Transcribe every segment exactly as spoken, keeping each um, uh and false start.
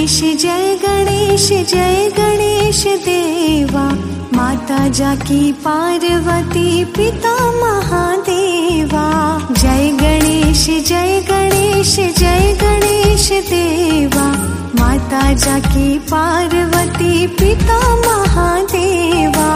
गणेश जय गणेश जय गणेश देवा, माता जाकी पार्वती पिता महादेवा। जय गणेश जय गणेश जय गणेश देवा, माता जाकी पार्वती पिता महादेवा।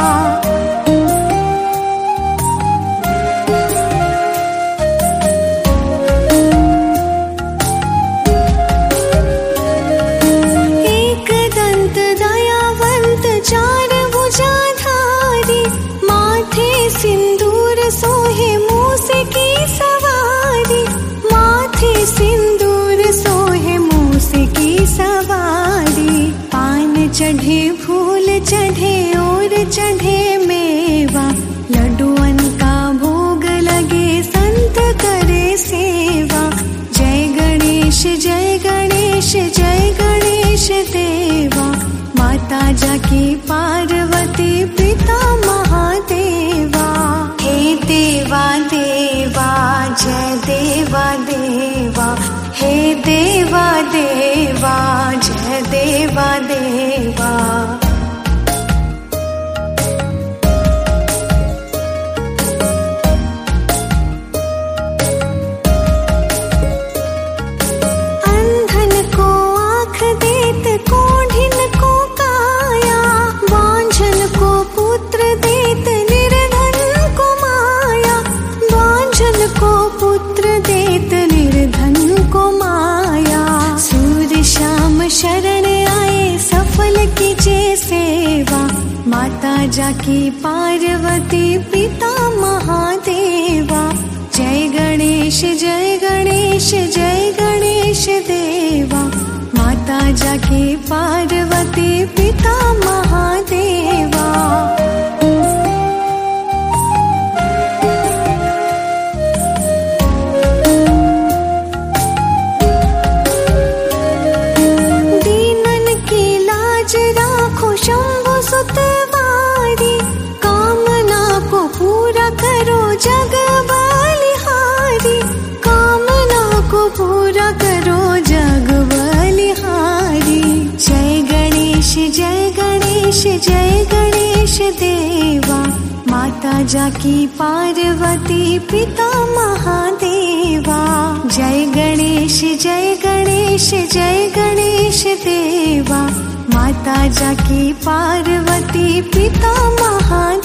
सोहे मूसे की सवारी, माथे सिंदूर सोहे मूसे की सवारी। पान चढ़े फूल चढ़े और चढ़े मेवा, लड्डुअन का भोग लगे संत करे सेवा। जय गणेश जय गणेश जय गणेश देवा, माता जाकी पार्वती पिता महादेवा। हे देवा देवा जय देवा देवा, हे देवा देवा जय देवा देवा। अंधन को आँख देत कोढ़िन को काया, बांझन को पुत्र देत को पुत्र देत निर्धन को माया। सूर्य श्याम शरण आए सफल कीजे सेवा, माता जाकी पार्वती पिता महादेवा। जय गणेश जय गणेश जय गणेश देवा, माता जाकी पार्वती पिता महादेवा। सुतवारी, कामना को पूरा करो जग बलिहारी, कामना को पूरा करो जग बलिहारी। जय गणेश जय गणेश जय गणेश देवा, माता जाकी पार्वती पिता महादेवा। जय गणेश जय गणेश जय गणेश देवा, माता जाकी पार्वती पिता महादेवा।